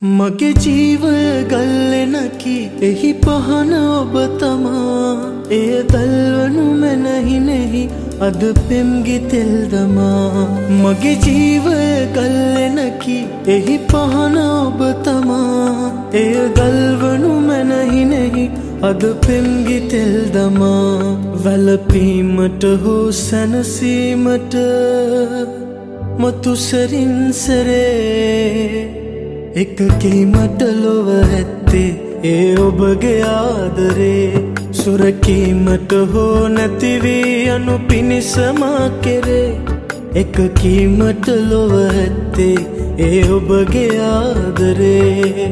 මගේ ජීවය ගල්ලෙනකි එහි පහන ඔබ තමා එය දල්වනු මැනහිනෙහි අද පෙම්ගි තෙල් දමා මගේ ජීවය ගල්ලෙනකි එහි පහන ඔබ තමා එය දල්වනු මැනහිනෙහි අද පෙම්ගි තෙල් දමා වැළපීමට හෝ සැනසීමට මතුසරින් සරේ එකකී මට ලොව ඇත්තේ ඒ ඔබගේ ආදරේ සුරකීමට හෝ නැතිවී යනු පිණිස මා කෙරේ එකකී මට ලොව ඇත්තේ ඒ ඔබගේ ආදරේ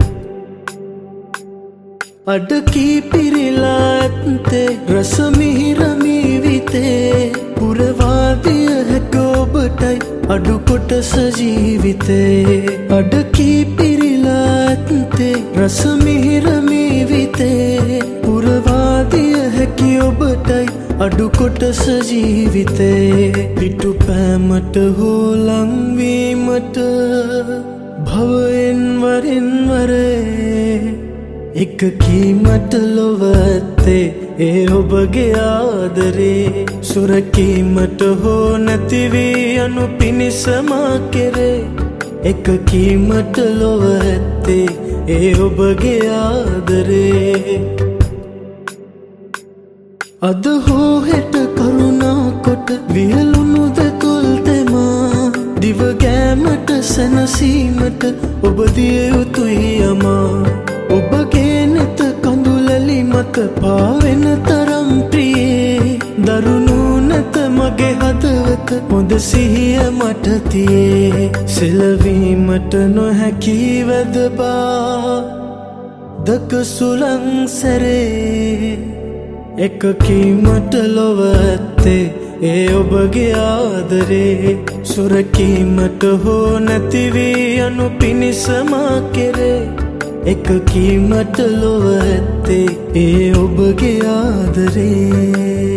අඩකී පිරිලා ඇත්තේ රස මිහිර මීවිතේ පුරවාදිය හැක ඔබටයි අඩු කොටස ජීවිතේ අඩකී පිරිලා ඇත්තේ රස මිහිර මීවිතේ පුරවාදිය හැකි ඔබටයි අඩු කොටස ජීවිතේ පිටු පෑමට හෝ ලංවීමට භවයෙන් වරින් වරේ එකකී මට ලොව ඇත්තේ ඒ ඔබගේ ආදරේ සුරකීමට හෝ නැතිවී යනු පිණිස මා කෙරේ එකකී මට ලොව ඇත්තේ ඒ ඔබගේ ආදරේ අද හෝ හෙට කරුණා කොට වියලුණු දෙතුල් තෙමා දිව ගෑමට සැනසීමට ඔබ දිය යුතුයි යමා ඔබගේ නෙත කඳුලලි මත පාවෙන තරම් ප්‍රියේ දරුණු නැත මගේ හදවත හොඳ සිහිය මට තියේ සෙලවීමට නොහැකි වැදබා දක සුළං සැරේ එකකී මට ලොව ඇත්තේ ඒ ඔබගේ ආදරේ සුරකීමට හෝ නැතිවී යනු පිණිස මා කෙරේ එකකී මට ලොව ඇත්තේ ඒ ඔබගේ ආදරේ